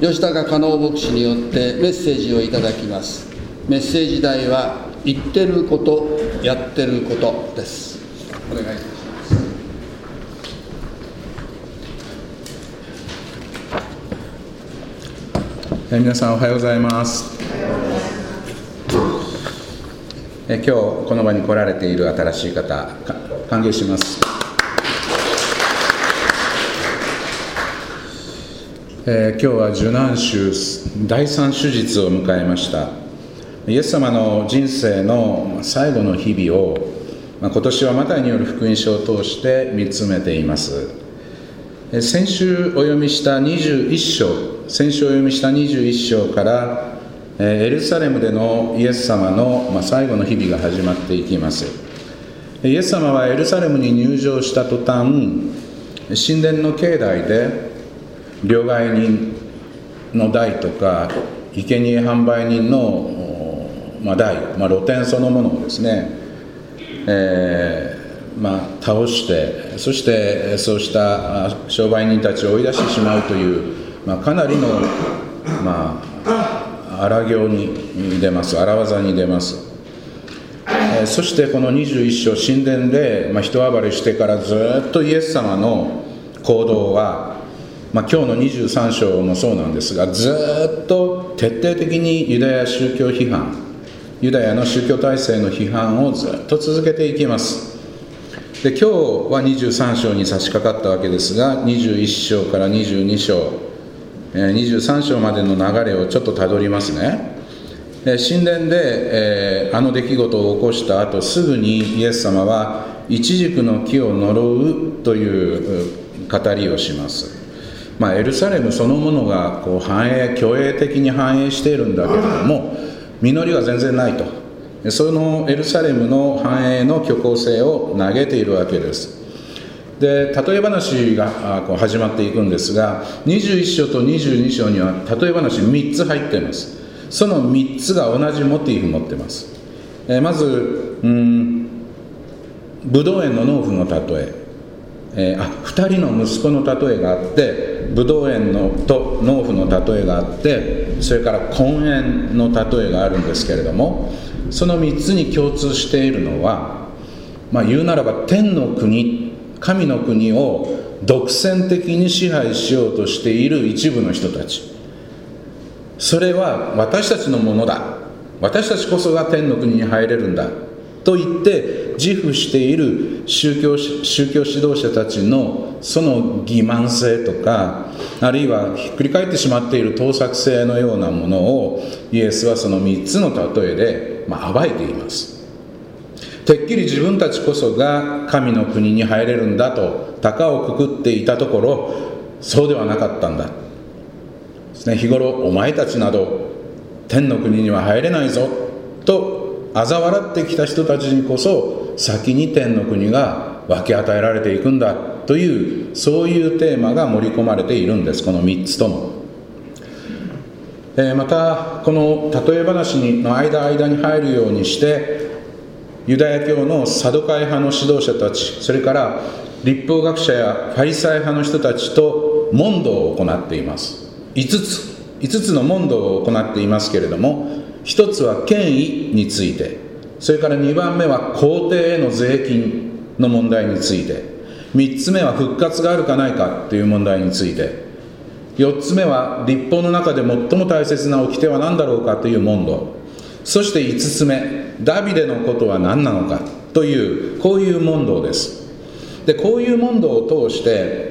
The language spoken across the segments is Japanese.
吉高加納牧師によってメッセージをいただきます。メッセージ題は言ってること、やってることです。お願いします。 皆さんおはようございます。今日この場に来られている新しい方、歓迎します。今日は受難週第3手術を迎えました。イエス様の人生の最後の日々を、今年はマタイによる福音書を通して見つめています。先週お読みした21章からエルサレムでのイエス様の最後の日々が始まっていきます。イエス様はエルサレムに入場した途端、神殿の境内で両替人の台とか生贄販売人の台、露店そのものをですね、倒して、そしてそうした商売人たちを追い出してしまうという、かなりの、荒行に出ます、荒技に出ます。そしてこの21章、神殿で、人暴れしてからずっとイエス様の行動は、今日の23章もそうなんですが、ずっと徹底的にユダヤ宗教批判、ユダヤの宗教体制の批判をずっと続けていきます。で、今日は23章に差し掛かったわけですが、21章から22章、23章までの流れをちょっとたどりますね。神殿で、あの出来事を起こした後、すぐにイエス様はイチジクの木を呪うという語りをします。エルサレムそのものが虚栄的に繁栄しているんだけれども、実りは全然ないと。そのエルサレムの繁栄の虚構性を嘆いているわけです。で、例え話が始まっていくんですが、21章と22章には例え話3つ入っています。その3つが同じモチーフ持っています。まず、ブドウ園の農夫の例え、2人の息子の例えがあって、ブドウ園と農夫の例えがあって、それから婚宴の例えがあるんですけれども、その3つに共通しているのは、言うならば天の国、神の国を独占的に支配しようとしている一部の人たち、それは私たちのものだ、私たちこそが天の国に入れるんだと言って自負している宗教指導者たちのその欺瞞性とか、あるいはひっくり返ってしまっている盗作性のようなものをイエスはその3つの例えで暴いています。てっきり自分たちこそが神の国に入れるんだと高をくくっていたところ、そうではなかったんだですね。日頃お前たちなど天の国には入れないぞと嘲笑ってきた人たちにこそ先に天の国が分け与えられていくんだという、そういうテーマが盛り込まれているんです、この3つとも。またこの例え話の間に入るようにして、ユダヤ教のサドカイ派の指導者たち、それから律法学者やファリサイ派の人たちと問答を行っています。5つの問答を行っていますけれども、一つは権威について、それから2番目は皇帝への税金の問題について、3つ目は復活があるかないかという問題について、4つ目は律法の中で最も大切な掟は何だろうかという問答、そして5つ目、ダビデのことは何なのかという、こういう問答です。で、こういう問答を通して、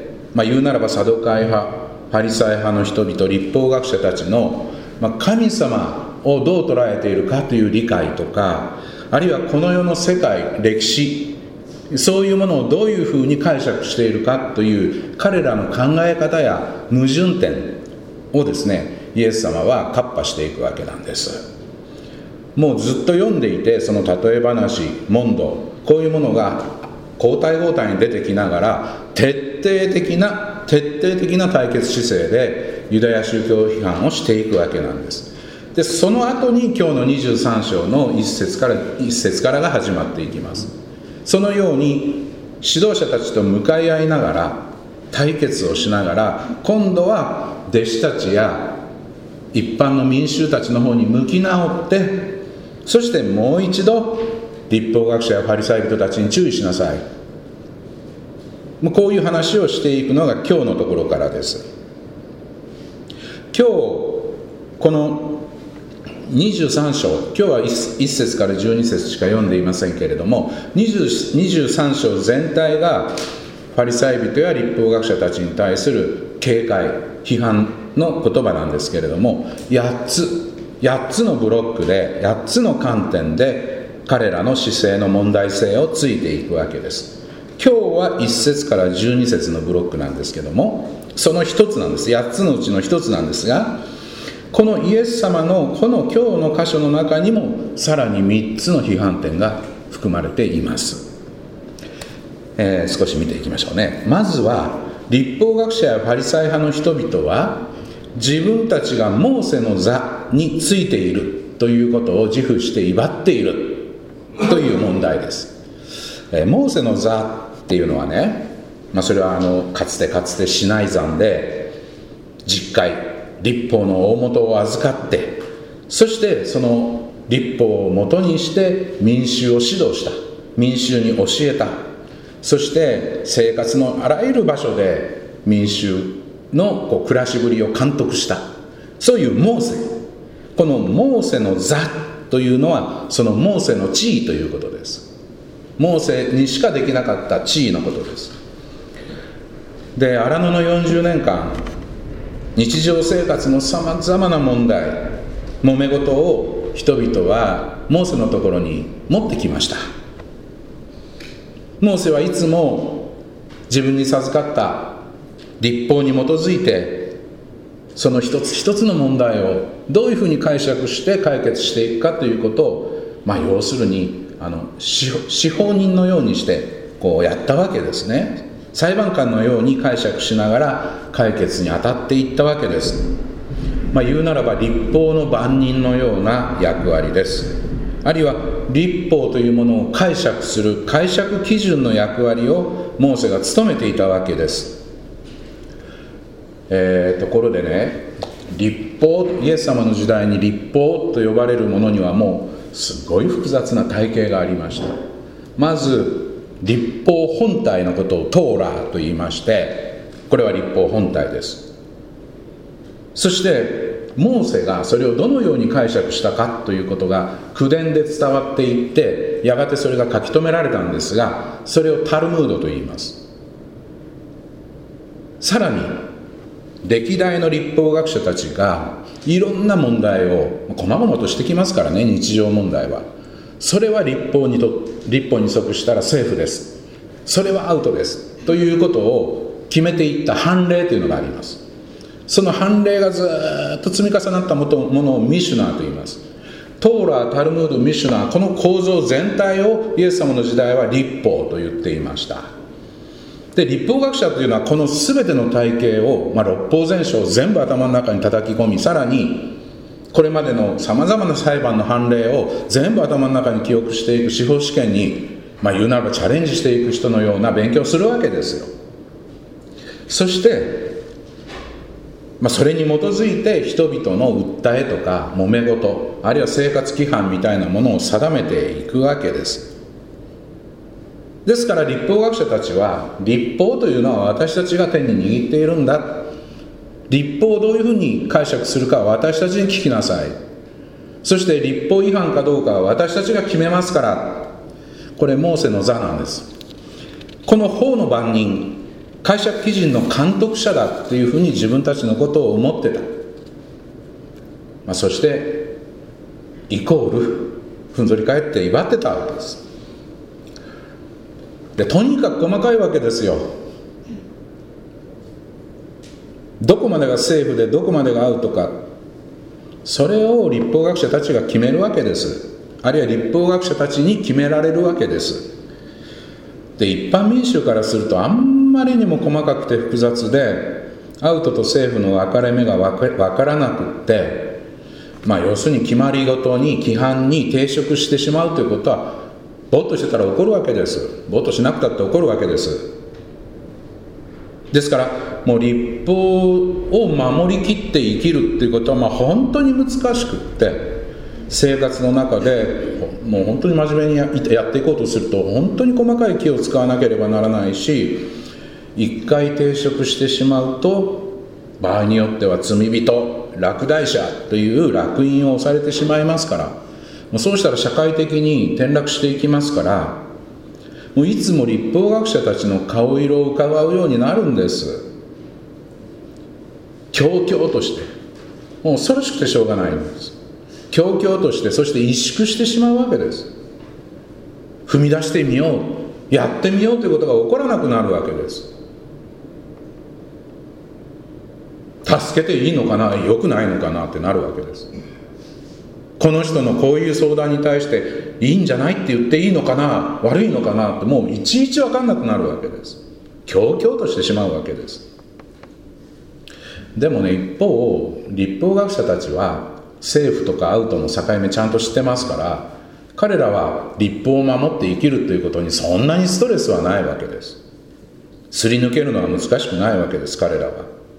言うならばサドカイ派、パリサイ派の人々、律法学者たちの、神様をどう捉えているかという理解とか、あるいはこの世の世界、歴史、そういうものをどういうふうに解釈しているかという彼らの考え方や矛盾点をですね、イエス様はカッパしていくわけなんです。もうずっと読んでいて、その例え話、問答、こういうものが交代交代に出てきながら、徹底的な対決姿勢でユダヤ宗教批判をしていくわけなんです。で、その後に今日の23章の一節からが始まっていきます。そのように指導者たちと向かい合いながら、対決をしながら、今度は弟子たちや一般の民衆たちの方に向き直って、そしてもう一度律法学者やファリサイ人たちに注意しなさい。こういう話をしていくのが今日のところからです。今日この23章、今日は 1節から12節しか読んでいませんけれども、23章全体がファリサイ人や律法学者たちに対する警戒、批判の言葉なんですけれども、8つのブロックで8つの観点で彼らの姿勢の問題性をついていくわけです。今日は1節から12節のブロックなんですけども、その一つなんです。8つのうちの一つなんですが、このイエス様のこの今日の箇所の中にもさらに3つの批判点が含まれています。少し見ていきましょうね。まずは律法学者やファリサイ派の人々は自分たちがモーセの座についているということを自負して威張っているという問題です。モーセの座っていうのはね、それはかつてシナイ山で実会律法の大元を預かって、そしてその律法を元にして民衆を指導した、民衆に教えた、そして生活のあらゆる場所で民衆の暮らしぶりを監督した、そういうモーセ。このモーセの座というのはそのモーセの地位ということです。モーセにしかできなかった地位のことです。で、荒野の40年間日常生活のさまざまな問題、揉め事を人々はモーセのところに持ってきました。モーセはいつも自分に授かった律法に基づいて、その一つ一つの問題をどういうふうに解釈して解決していくかということを、要するに司法人のようにしてこうやったわけですね。裁判官のように解釈しながら解決に当たっていったわけです。言うならば律法の番人のような役割です。あるいは律法というものを解釈する解釈基準の役割をモーセが務めていたわけです。ところでね、律法、イエス様の時代に律法と呼ばれるものにはもうすごい複雑な体系がありました。まず律法本体のことをトーラーと言いまして、これは律法本体です。そしてモーセがそれをどのように解釈したかということが口伝で伝わっていって、やがてそれが書き留められたんですが、それをタルムードと言います。さらに歴代の律法学者たちがいろんな問題を細々としてきますからね、日常問題は。それは律法に即したらセーフです、それはアウトですということを決めていった判例というのがあります。その判例がずっと積み重なったものをミシュナーと言います。トーラー、タルムード、ミシュナー、この構造全体をイエス様の時代は律法と言っていました。で、律法学者というのはこの全ての体系を、六法全書を全部頭の中に叩き込み、さらにこれまでのさまざまな裁判の判例を全部頭の中に記憶していく司法試験に、言うならばチャレンジしていく人のような勉強をするわけですよ。そして、それに基づいて人々の訴えとか揉め事、あるいは生活規範みたいなものを定めていくわけです。ですから律法学者たちは、律法というのは私たちが手に握っているんだ、律法をどういうふうに解釈するかは私たちに聞きなさい、そして律法違反かどうかは私たちが決めますから、これモーセの座なんです。この法の番人、解釈基準の監督者だというふうに自分たちのことを思ってた、そしてイコールふんぞり返って威張ってたわけです。で、とにかく細かいわけですよ。どこまでがセーフでどこまでがアウトか、それを律法学者たちが決めるわけです。あるいは律法学者たちに決められるわけです。で、一般民衆からするとあんまりにも細かくて複雑で、アウトとセーフの分かれ目が分からなくって、要するに決まりごとに規範に抵触してしまうということは、ぼーっとしてたら起こるわけです。ぼーっとしなくたって起こるわけです。 ですからもう律法を守りきって生きるっていうことは本当に難しくって、生活の中でもう本当に真面目にやっていこうとすると本当に細かい気を使わなければならないし、一回抵触してしまうと場合によっては罪人、落第者という烙印を押されてしまいますから、もうそうしたら社会的に転落していきますから、もういつも律法学者たちの顔色を伺うようになるんです。強々として、もう恐ろしくてしょうがないんです。強々として、そして萎縮してしまうわけです。踏み出してみよう、やってみようということが起こらなくなるわけです。助けていいのかな、良くないのかなってなるわけです。この人のこういう相談に対していいんじゃないって言っていいのかな、悪いのかなってもういちいち分かんなくなるわけです。強々としてしまうわけです。でもね、一方律法学者たちはセーフとかアウトの境目ちゃんと知ってますから、彼らは律法を守って生きるということにそんなにストレスはないわけです。すり抜けるのは難しくないわけです、彼らは。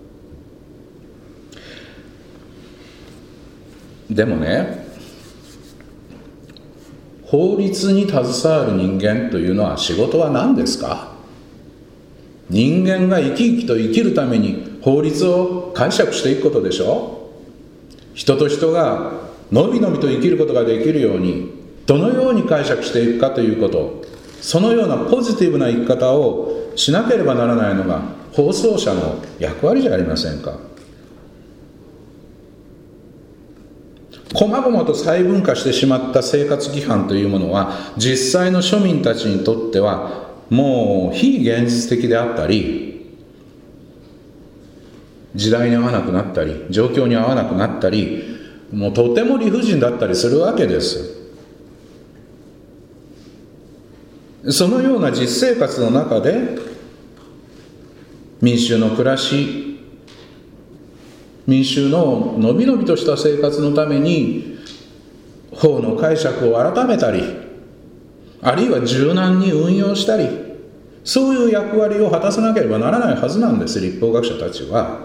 でもね、法律に携わる人間というのは仕事は何ですか？人間が生き生きと生きるために法律を解釈していくことでしょ。人と人がのびのびと生きることができるようにどのように解釈していくかということ、そのようなポジティブな生き方をしなければならないのが放送者の役割じゃありませんか。細々と細分化してしまった生活規範というものは、実際の庶民たちにとってはもう非現実的であったり、時代に合わなくなったり、状況に合わなくなったり、もうとても理不尽だったりするわけです。そのような実生活の中で民衆の暮らし、民衆ののびのびとした生活のために法の解釈を改めたり、あるいは柔軟に運用したり、そういう役割を果たさなければならないはずなんです、律法学者たちは。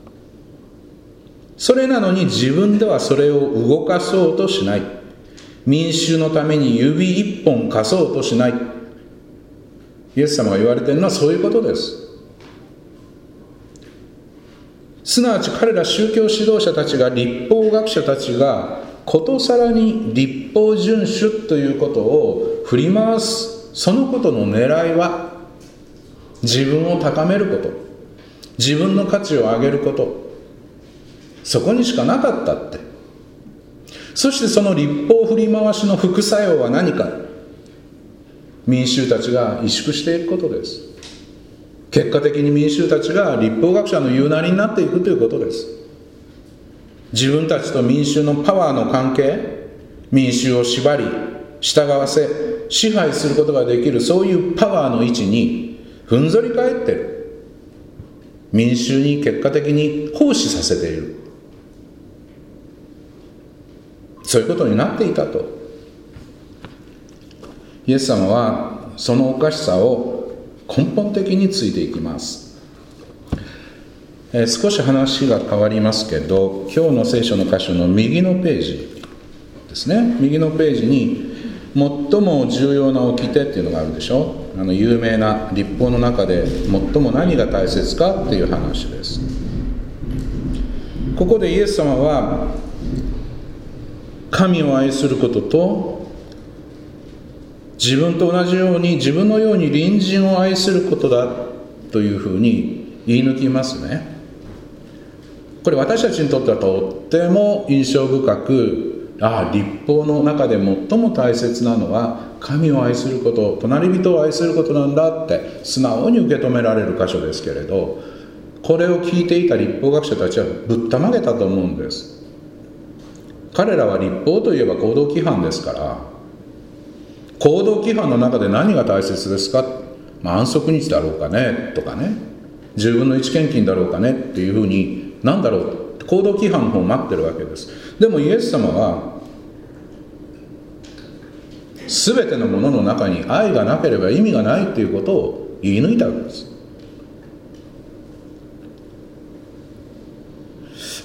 それなのに自分ではそれを動かそうとしない。民衆のために指一本貸そうとしない。イエス様が言われているのはそういうことです。すなわち彼ら宗教指導者たちが、律法学者たちがことさらに律法遵守ということを振り回す、そのことの狙いは自分を高めること、自分の価値を上げること、そこにしかなかったって。そしてその律法振り回しの副作用は何か、民衆たちが萎縮していくことです。結果的に民衆たちが律法学者の言うなりになっていくということです。自分たちと民衆のパワーの関係、民衆を縛り従わせ支配することができる、そういうパワーの位置にふんぞり返っている。民衆に結果的に奉仕させている、そういうことになっていたと。イエス様はそのおかしさを根本的についていきます。少し話が変わりますけど、今日の聖書の箇所の右のページですね。右のページに最も重要な掟っていうのがあるでしょ。有名な律法の中で最も何が大切かっていう話です。ここでイエス様は神を愛することと、自分と同じように自分のように隣人を愛することだというふうに言い抜きますね。これ私たちにとってはとっても印象深く、律法の中で最も大切なのは神を愛すること、隣人を愛することなんだって素直に受け止められる箇所ですけれど、これを聞いていた律法学者たちはぶったまげたと思うんです。彼らは律法といえば行動規範ですから、行動規範の中で何が大切ですか、安息日だろうかねとかね、10分の1献金だろうかねっていうふうに、何だろう、行動規範の方を待ってるわけです。でもイエス様は全てのものの中に愛がなければ意味がないということを言い抜いたわけです。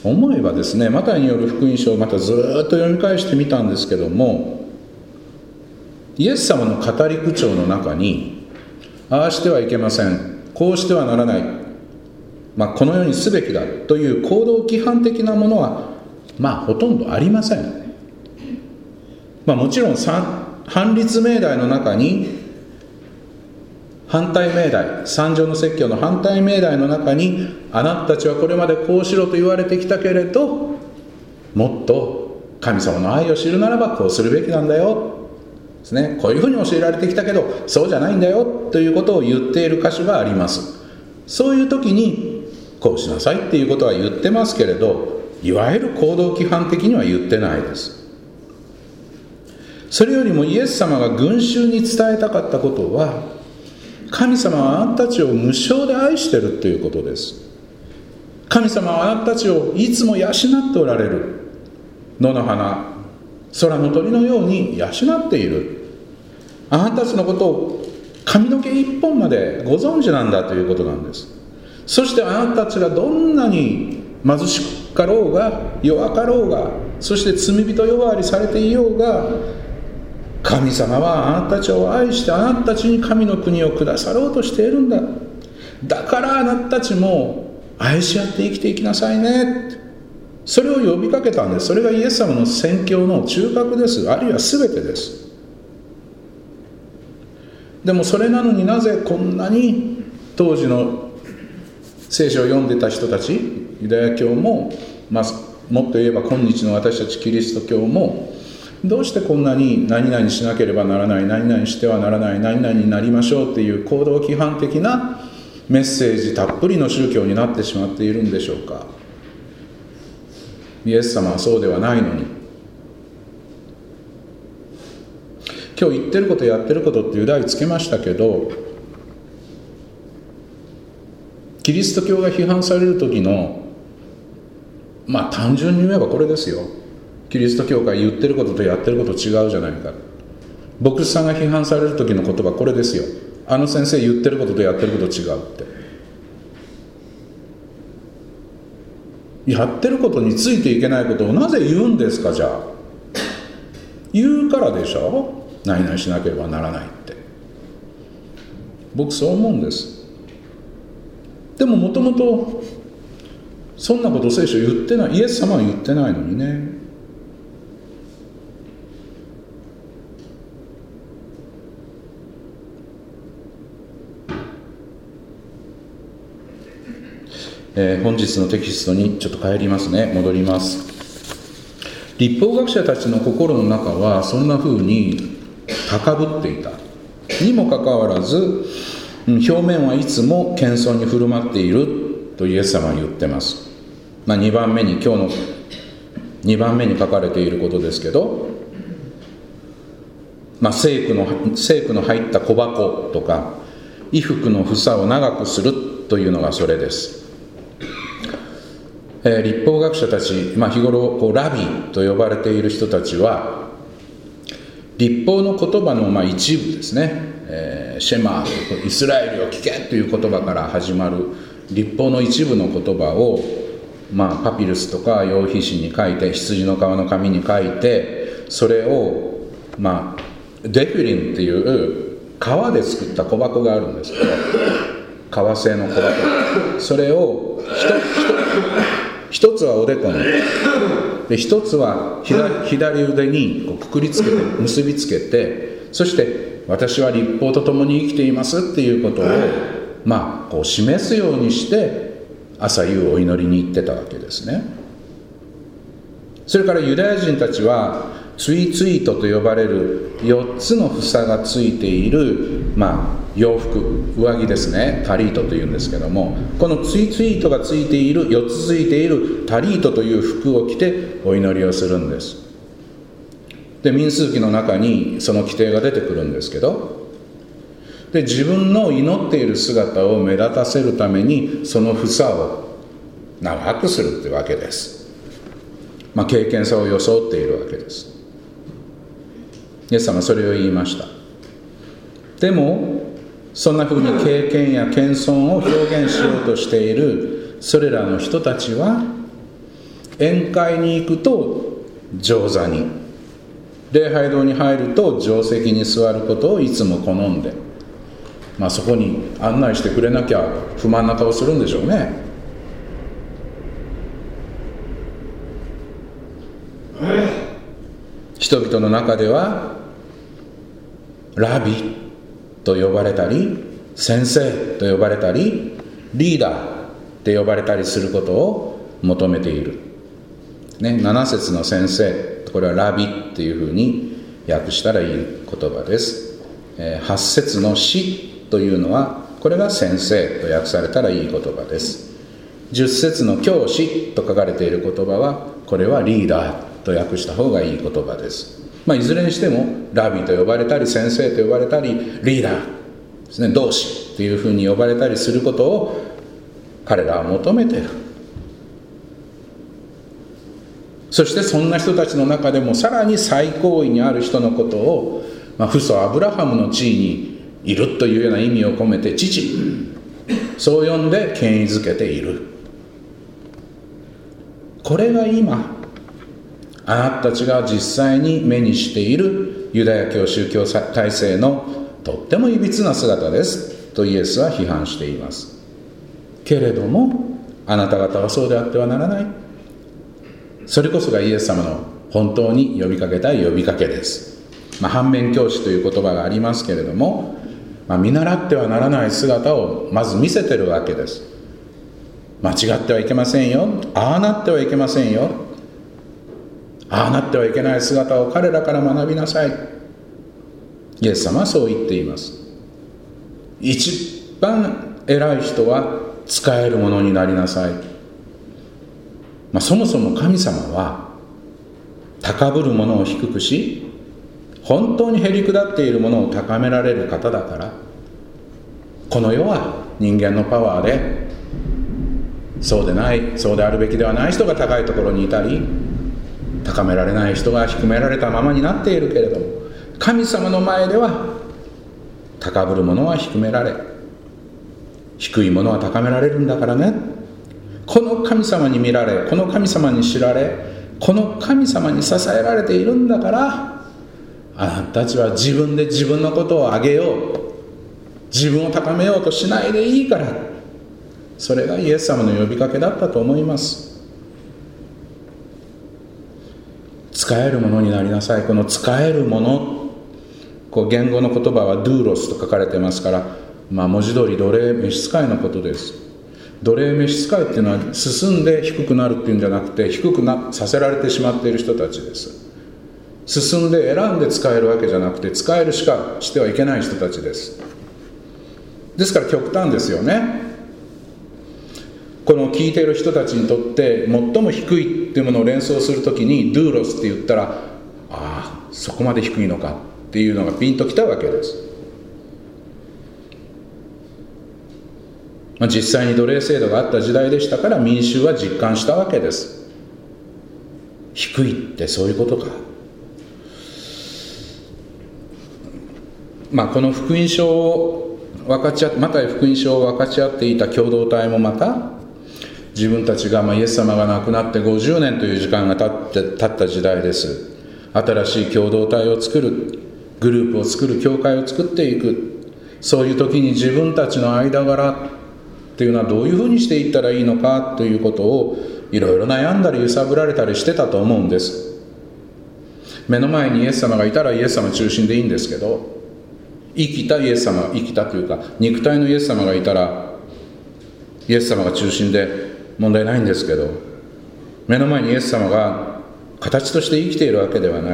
思えばですね、マタイによる福音書をまたずっと読み返してみたんですけども、イエス様の語り口調の中に、ああしてはいけません、こうしてはならない、このようにすべきだという行動規範的なものはほとんどありません。もちろん反律命題の中に反対命題、三条の説教の反対命題の中に、あなたたちはこれまでこうしろと言われてきたけれど、もっと神様の愛を知るならばこうするべきなんだよですね、こういうふうに教えられてきたけどそうじゃないんだよということを言っている箇所があります。そういう時にこうしなさいっていうことは言ってますけれど、いわゆる行動規範的には言ってないです。それよりもイエス様が群衆に伝えたかったことは、神様はあなたたちを無償で愛しているということです。神様はあなたたちをいつも養っておられる。野の花、空の鳥のように養っている。あなたたちのことを髪の毛一本までご存知なんだということなんです。そしてあなたたちがどんなに貧しかろうが弱かろうが、そして罪人呼ばわりされていようが、神様はあなたたちを愛してあなたたちに神の国をくださろうとしているんだ。だからあなたたちも愛し合って生きていきなさいね。それを呼びかけたんです。それがイエス様の宣教の中核です。あるいは全てです。でもそれなのになぜこんなに当時の聖書を読んでた人たち、ユダヤ教も、もっと言えば今日の私たちキリスト教も、どうしてこんなに何々しなければならない、何々してはならない、何々になりましょうっていう行動規範的なメッセージたっぷりの宗教になってしまっているんでしょうか。イエス様はそうではないのに、今日言ってることやってることっていう題つけましたけど、キリスト教が批判される時の単純に言えばこれですよ。キリスト教会言ってることとやってること違うじゃないか。牧師さんが批判される時の言葉これですよ。あの先生言ってることとやってること違うって。やってることについていけないことをなぜ言うんですか。じゃあ言うからでしょ。何々しなければならないって。僕そう思うんです。でももともとそんなこと聖書言ってない。イエス様は言ってないのにね。本日のテキストにちょっと帰りますね。戻ります。律法学者たちの心の中はそんな風に高ぶっていたにもかかわらず、表面はいつも謙遜に振る舞っているとイエス様は言ってます。2番目に今日の2番目に書かれていることですけど、聖句の入った小箱とか衣服の房を長くするというのがそれです。律法学者たち、日頃ラビと呼ばれている人たちは律法の言葉の一部ですね、シェマー、イスラエルを聞けという言葉から始まる律法の一部の言葉を、パピルスとか羊皮紙に書いて、羊の皮の紙に書いて、それをデフィリンっていう革で作った小箱があるんですけど、革製の小箱、それを一つはおでこにで、一つは左腕にくくりつけて結びつけて、そして私は律法と共に生きていますっていうことを示すようにして朝夕お祈りに行ってたわけですね。それからユダヤ人たちはツイツイートと呼ばれる4つの房がついている洋服、上着ですね、タリートというんですけども、このツイツイートがついている4つついているタリートという服を着てお祈りをするんです。で、民数記の中にその規定が出てくるんですけど、で自分の祈っている姿を目立たせるためにその房を長くするというわけです。敬虔さを装っているわけです。イエス様はそれを言いました。でもそんなふうに経験や謙遜を表現しようとしているそれらの人たちは、 宴会に行くと上座に、礼拝堂に入ると上席に座ることをいつも好んで、そこに案内してくれなきゃ不満な顔するんでしょうね。人々の中ではラビと呼ばれたり、先生と呼ばれたり、リーダーって呼ばれたりすることを求めている、7節の先生、これはラビっていうふうに訳したらいい言葉です。8節の師というのは、これが先生と訳されたらいい言葉です。10節の教師と書かれている言葉は、これはリーダーと訳した方がいい言葉です。いずれにしてもラビと呼ばれたり、先生と呼ばれたり、リーダーですね、同志というふうに呼ばれたりすることを彼らは求めている。そしてそんな人たちの中でもさらに最高位にある人のことを、父祖アブラハムの地位にいるというような意味を込めて父、そう呼んで権威づけている。これが今あなたたちが実際に目にしているユダヤ教宗教体制のとってもいびつな姿ですとイエスは批判しています。けれどもあなた方はそうであってはならない。それこそがイエス様の本当に呼びかけたい呼びかけです。反面教師という言葉がありますけれども、見習ってはならない姿をまず見せてるわけです。間違ってはいけませんよ、ああなってはいけませんよ、ああなってはいけない姿を彼らから学びなさい。イエス様はそう言っています。一番偉い人は使えるものになりなさい。そもそも神様は高ぶるものを低くし、本当にへり下っているものを高められる方だから、この世は人間のパワーでそうでない、そうであるべきではない人が高いところにいたり、高められない人が低められたままになっているけれども、神様の前では高ぶる者は低められ、低い者は高められるんだからね。この神様に見られ、この神様に知られ、この神様に支えられているんだから、あなたたちは自分で自分のことを上げよう、自分を高めようとしないでいいから。それがイエス様の呼びかけだったと思います。使えるものになりなさい。この使えるもの、言語の言葉はドゥーロスと書かれてますから、文字通り奴隷召使いのことです。奴隷召使いっていうのは進んで低くなるっていうんじゃなくて、低くさせられてしまっている人たちです。進んで選んで使えるわけじゃなくて、使えるしかしてはいけない人たちです。ですから極端ですよね。この聞いている人たちにとって最も低いっていうものを連想するときに、ドゥーロスって言ったら、ああそこまで低いのかっていうのがピンときたわけです。実際に奴隷制度があった時代でしたから、民衆は実感したわけです。低いってそういうことか。この福音書を分かち合って、マタイ福音書を分かち合っていた共同体もまた、自分たちがイエス様が亡くなって50年という時間が経った時代です。新しい共同体を作る、グループを作る、教会を作っていく。そういう時に自分たちの間柄っていうのはどういうふうにしていったらいいのかということをいろいろ悩んだり揺さぶられたりしてたと思うんです。目の前にイエス様がいたらイエス様中心でいいんですけど、生きたイエス様、生きたというか肉体のイエス様がいたらイエス様が中心で問題ないんですけど、目の前にイエス様が形として生きているわけではない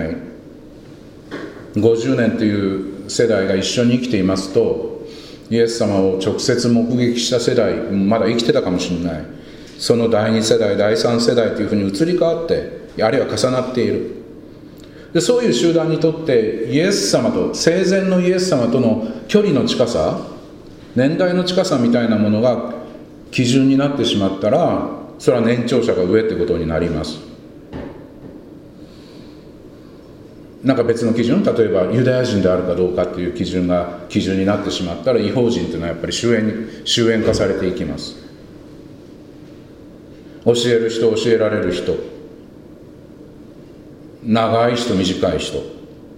。50年という世代が一緒に生きていますと、イエス様を直接目撃した世代、まだ生きてたかもしれない、その第2世代第3世代というふうに移り変わって、あるいは重なっている。でそういう集団にとってイエス様と、生前のイエス様との距離の近さ、年代の近さみたいなものが基準になってしまったら、それは年長者が上ってことになります。なんか別の基準、例えばユダヤ人であるかどうかっていう基準が基準になってしまったら、異邦人というのはやっぱり終焉化されていきます。教える人、教えられる人、 長い人短い人、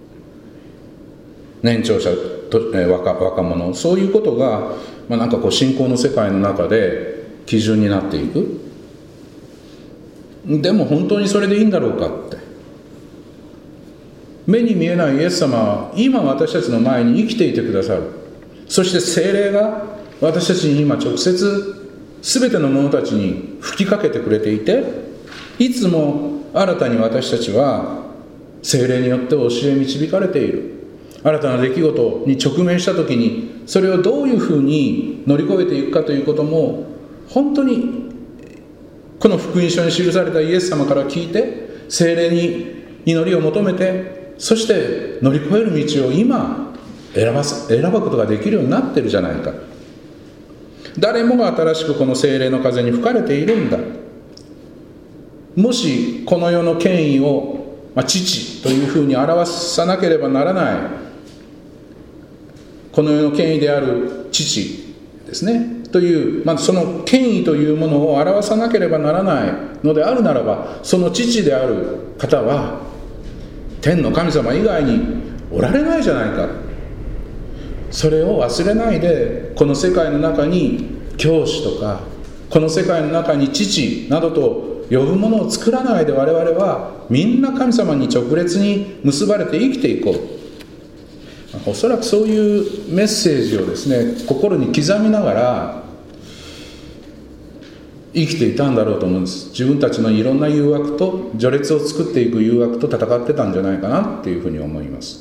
年長者と若者、そういうことが、なんかこう信仰の世界の中で基準になっていく。でも本当にそれでいいんだろうかって、目に見えないイエス様は今私たちの前に生きていてくださる。そして聖霊が私たちに今直接全ての者たちに吹きかけてくれていて、いつも新たに私たちは聖霊によって教え導かれている。新たな出来事に直面した時にそれをどういうふうに乗り越えていくかということも、本当にこの福音書に記されたイエス様から聞いて、聖霊に祈りを求めて、そして乗り越える道を今選ぶことができるようになってるじゃないか。誰もが新しくこの聖霊の風に吹かれているんだ。もしこの世の権威を、父というふうに表さなければならない、この世の権威である父ですねという、その権威というものを表さなければならないのであるならば、その父である方は天の神様以外におられないじゃないか。それを忘れないで、この世界の中に教師とかこの世界の中に父などと呼ぶものを作らないで、我々はみんな神様に直列に結ばれて生きていこう。おそらくそういうメッセージをですね、心に刻みながら生きていたんだろうと思うんです。自分たちのいろんな誘惑と、序列を作っていく誘惑と戦ってたんじゃないかなっていうふうに思います。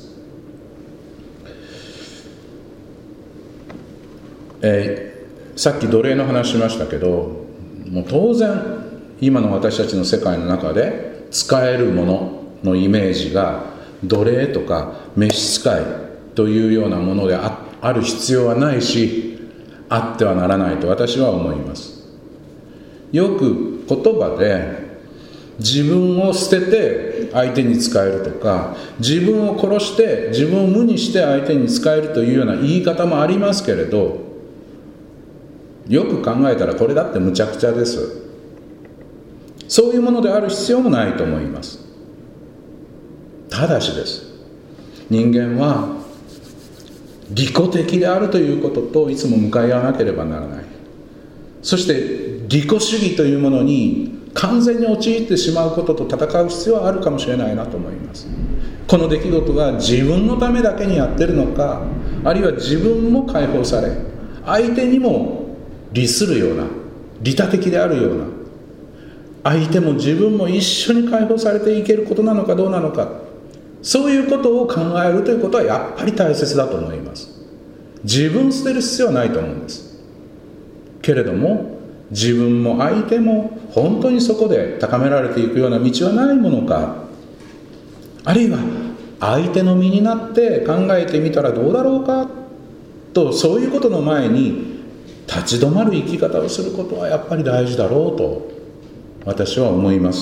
さっき奴隷の話しましたけど、もう当然今の私たちの世界の中で使えるもののイメージが奴隷とか召使いというようなもので ある必要はないし、あってはならないと私は思います。よく言葉で自分を捨てて相手に使えるとか、自分を殺して自分を無にして相手に使えるというような言い方もありますけれど、よく考えたらこれだってむちゃくちゃです。そういうものである必要もないと思います。ただしです、人間は利己的であるということといつも向かい合わなければならない。そして利己主義というものに完全に陥ってしまうことと戦う必要はあるかもしれないなと思います。この出来事が自分のためだけにやってるのか、あるいは自分も解放され相手にも利するような、利他的であるような、相手も自分も一緒に解放されていけることなのかどうなのか、そういうことを考えるということはやっぱり大切だと思います。自分捨てる必要はないと思うんです。けれども自分も相手も本当にそこで高められていくような道はないものか、あるいは相手の身になって考えてみたらどうだろうかと、そういうことの前に立ち止まる生き方をすることはやっぱり大事だろうと私は思います。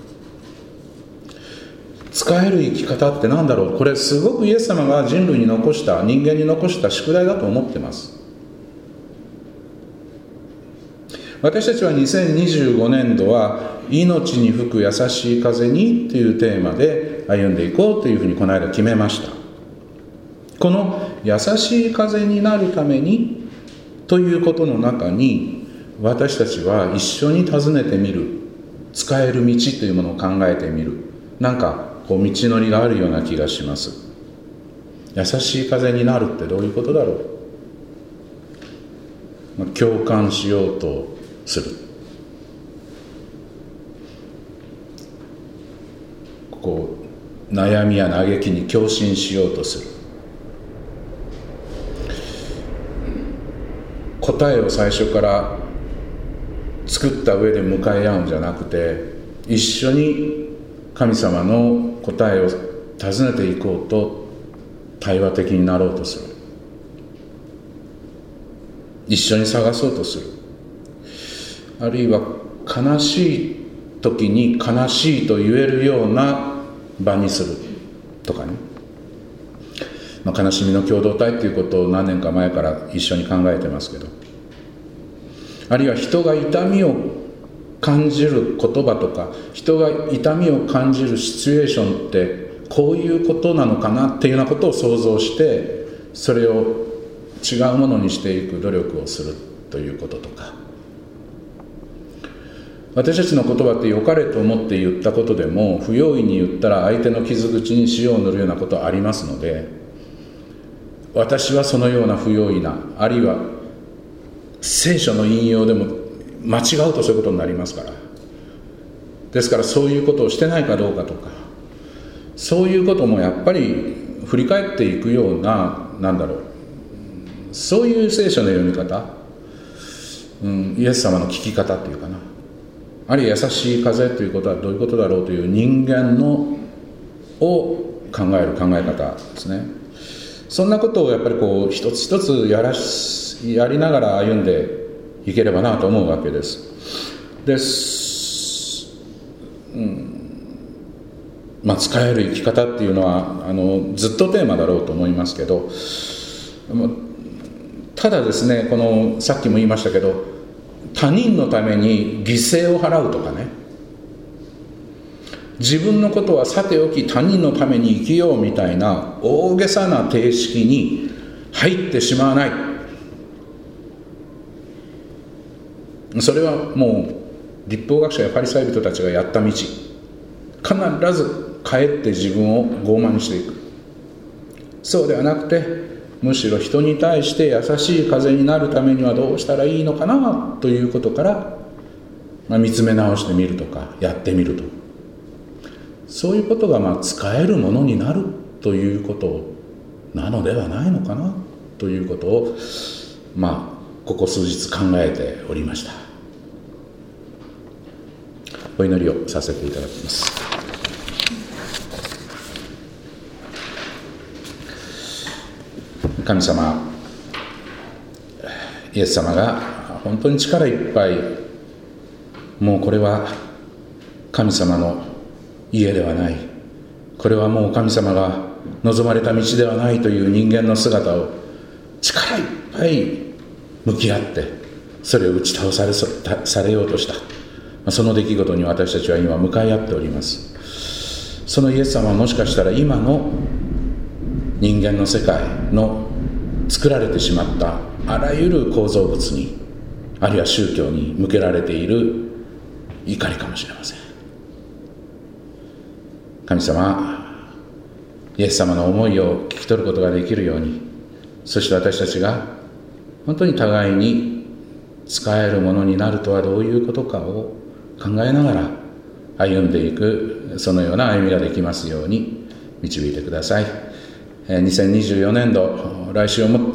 使える生き方って何だろう。これすごくイエス様が人類に残した、人間に残した宿題だと思ってます。私たちは2025年度は命に吹く優しい風にというテーマで歩んでいこうというふうにこの間決めました。この優しい風になるためにということの中に、私たちは一緒に尋ねてみる、使える道というものを考えてみる、なんかこう道のりがあるような気がします。優しい風になるってどういうことだろう。共感しようとする、こう悩みや嘆きに共振しようとする、答えを最初から作った上で向かい合うんじゃなくて、一緒に神様の答えを尋ねていこうと対話的になろうとする、一緒に探そうとする、あるいは悲しい時に悲しいと言えるような場にするとかね、悲しみの共同体ということを何年か前から一緒に考えてますけど、あるいは人が痛みを感じる言葉とか、人が痛みを感じるシチュエーションってこういうことなのかなっていうようなことを想像して、それを違うものにしていく努力をするということとか、私たちの言葉って良かれと思って言ったことでも、不用意に言ったら相手の傷口に塩を塗るようなことありますので、私はそのような不用意な、あるいは聖書の引用でも間違うとそういうことになりますから、ですからそういうことをしてないかどうかとか、そういうこともやっぱり振り返っていくような、そういう聖書の読み方、イエス様の聞き方っていうかな、あるいは優しい風ということはどういうことだろうという人間を考える考え方ですね。そんなことをやっぱりこう一つ一つやりながら歩んでいければなと思うわけです。使える生き方っていうのはずっとテーマだろうと思いますけど、ただですね、さっきも言いましたけど、他人のために犠牲を払うとかね、自分のことはさておき他人のために生きようみたいな大げさな定式に入ってしまわない。それはもう律法学者やパリサイ人たちがやった道、必ず帰って自分を傲慢にしていく。そうではなくて、むしろ人に対して優しい風になるためにはどうしたらいいのかなということから、見つめ直してみるとかやってみると、そういうことが使えるものになるということなのではないのかなということをここ数日考えておりました。お祈りをさせていただきます。神様、イエス様が本当に力いっぱい、もうこれは神様の家ではない、これはもう神様が望まれた道ではないという人間の姿を力いっぱい向き合って、それを打ち倒されようとした、その出来事に私たちは今向かい合っております。そのイエス様はもしかしたら今の人間の世界の作られてしまったあらゆる構造物に、あるいは宗教に向けられている怒りかもしれません。神様、イエス様の思いを聞き取ることができるように、そして私たちが本当に互いに使えるものになるとはどういうことかを考えながら歩んでいく、そのような歩みができますように導いてください。2024年度、来週をもって、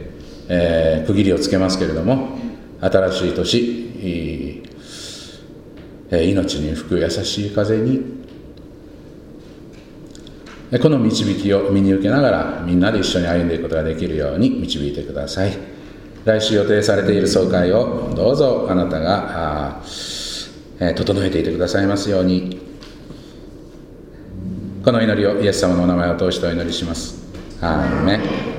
区切りをつけますけれども、新しい年、命に吹く優しい風に、この導きを身に受けながらみんなで一緒に歩んでいくことができるように導いてください。来週予定されている総会をどうぞあなたが整えていてくださいますように、この祈りをイエス様のお名前を通してお祈りします。アーメン。